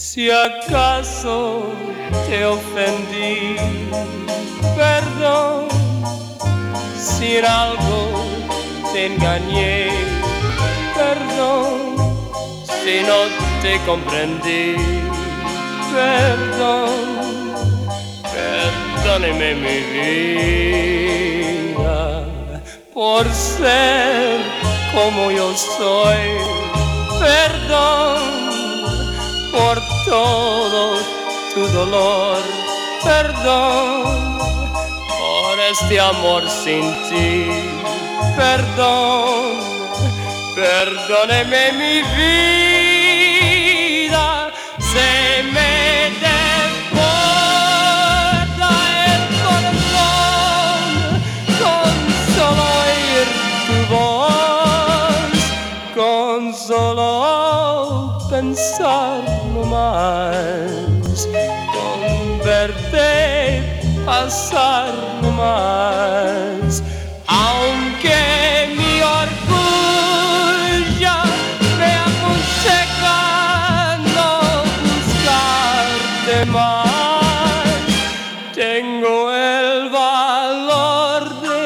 Si acaso te ofendí, perdón. Si en algo te engañé, perdón. Si no te comprendí, perdón. Perdóneme mi vida por ser como yo soy, perdón por todo tu dolor, perdón por este amor sin ti, perdón, perdóneme mi vida, se me desborda el corazón con solo oír tu voz, con solo pensar no más, con verte pasar no más, aunque mi orgullo me aconseja no buscarte más, tengo el valor de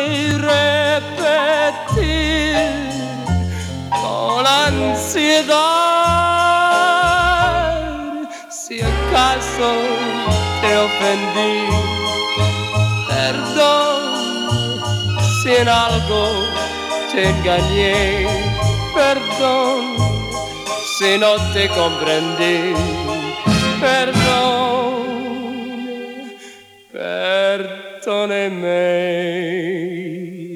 repetir con ansiedad. Si acaso te ofendí, perdón. Si en algo te engañé, perdón. Si no te comprendí, perdón. Perdóneme.